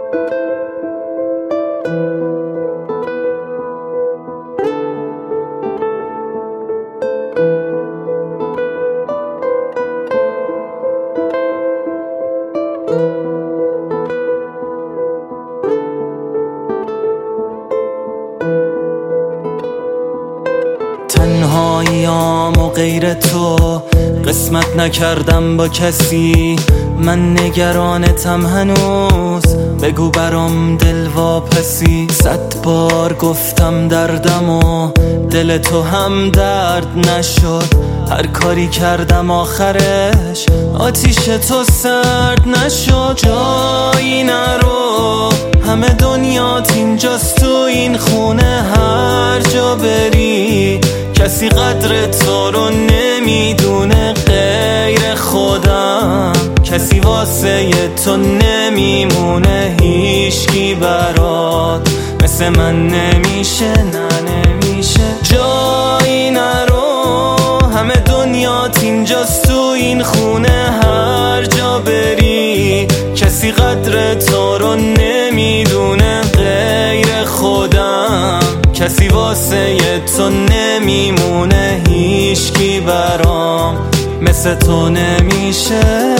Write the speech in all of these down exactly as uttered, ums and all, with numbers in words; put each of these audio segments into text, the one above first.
تنهاییام و غیر تو قسمت نکردم با کسی. من نگرانتم هنوز، بگو برام دل واپسی. صد بار گفتم دردم و دل تو هم درد نشد. هر کاری کردم آخرش آتیش تو سرد نشد. جایی نرو، همه دنیات اینجاست، تو این خونه هر جا بری کسی قدر تو رو نمیدونه غیر خودم. کسی واسه تو نمیمونه، هیچکی برات مثل من نمیشه، نه نمیشه. جایی نرو، همه دنیات اینجاست، تو این خونه هر جا بری کسی قدر تو رو نمیدونه غیر خودم. کسی واسه تو نمیمونه، هیچکی برام مثل تو نمیشه.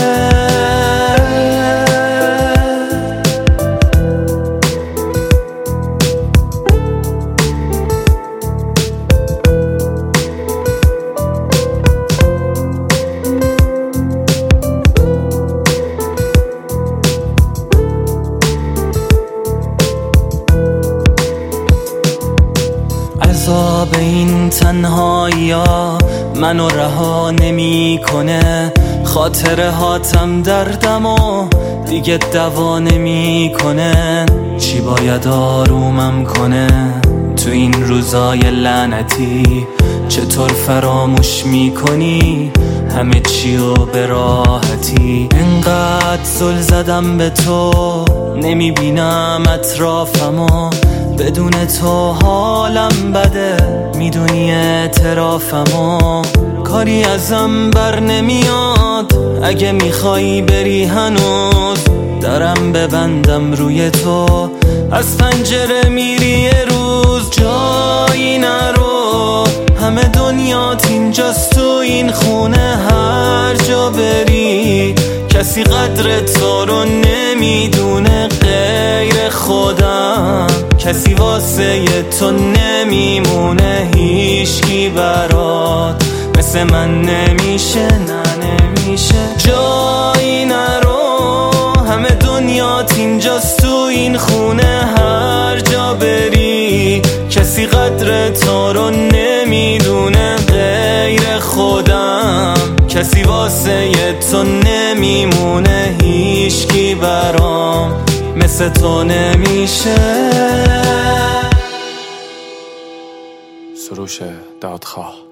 عذاب این تنهایی ها منو رها نمی کنه. خاطره هاتم دردم و دیگه دوا نمی کنه. چی باید آرومم کنه تو این روزای لعنتی؟ چطور فراموش می کنی همه چیو به راحتی؟ انقدر زل زدم به تو، نمی بینم اطرافمو. بدون تو حالم بده، میدونی اعترافمو. کاری ازم بر نمیاد، اگه میخوایی بری هنوز درم ببندم روی تو. از پنجره میری یه روز، جایی نرو، همه دنیات اینجاست، تو این خونه هر جا بری کسی قدر تو رو نمیدونه غیر خودم. کسی واسه تو نمیمونه، هیچکی برات مثل من نمیشه، نه نمیشه. جایی نرو، همه دنیات اینجاست، تو این خونه هر جا بری کسی قدر تو رو نمیدونه غیر خودم. کسی واسه تو نمیمونه، هیچکی برام مثل تو نمیشه. سروش دادخواه.